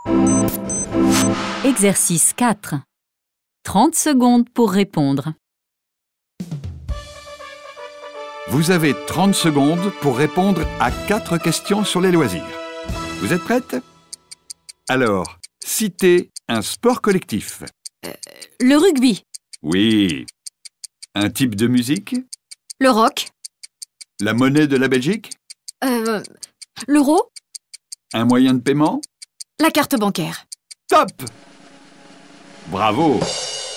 Exercice 4. 30 secondes pour répondre. Vous avez 30 secondes pour répondre à 4 questions sur les loisirs. Vous êtes prête? Alors, citez un sport collectif. Le rugby, Oui. Un type de musique? le rock, La monnaie de la Belgique? l'euro, Un moyen de paiement? la carte bancaire. Top! Bravo!